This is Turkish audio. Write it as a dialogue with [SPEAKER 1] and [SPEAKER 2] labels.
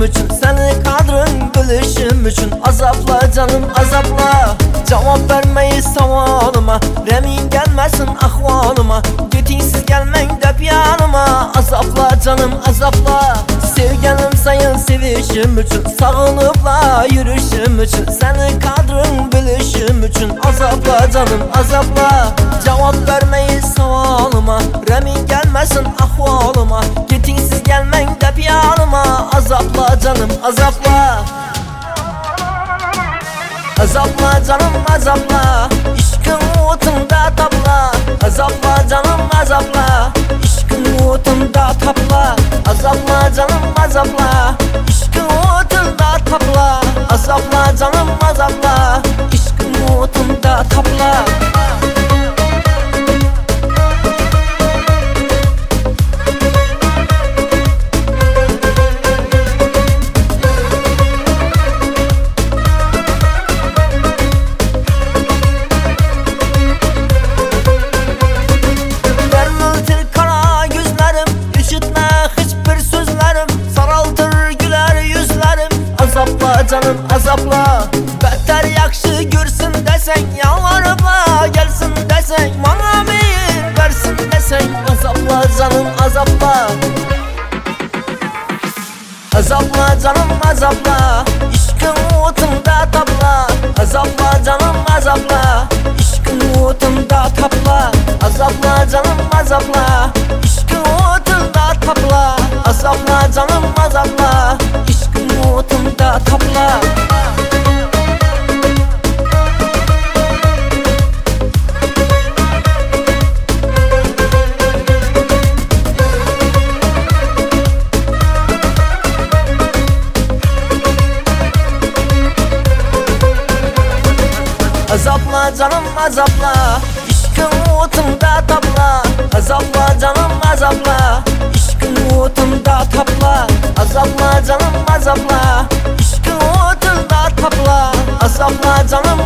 [SPEAKER 1] bilişim üçün, seni kadrin bilişim üçün. Azapla canım azapla, cevap vermeyi savalıma. Remin gelmesin ahvalıma, götünsüz gelmen dep yanıma. Azapla canım azapla, sevgelim sayın sevişim üçün. Sağılıpla yürüyüşüm üçün, seni kadrin bilişim üçün. Azapla canım azapla, cevap vermeyi savalıma. Remin gelmesin ahvalıma, götünsüz gelmen dep yanıma. Azapla canım azapla, azapla canım azapla, işkın otunda tapla. Azapla canım azapla, işkın otunda tapla. Azapla canım azapla, işkın otunda tapla. Azapla canım azapla, işkın otunda tapla. Azapla canım azapla, beter yakşı görsün desen, yalvarıpla gelsin desen, bana meyil versin desen. Azapla canım azapla, azapla canım azapla, işkın otunda tapla. Azapla canım azapla, işkın otunda tapla. Azapla canım azapla, işkın otunda tapla. Azapla canım azapla, işkın otunda tapla. Azapla canım azapla, işkın otunda tapla. Azapla canım azapla, işkın otunda tapla. Azapla canım azapla, işkın otunda tapla. Azapla canım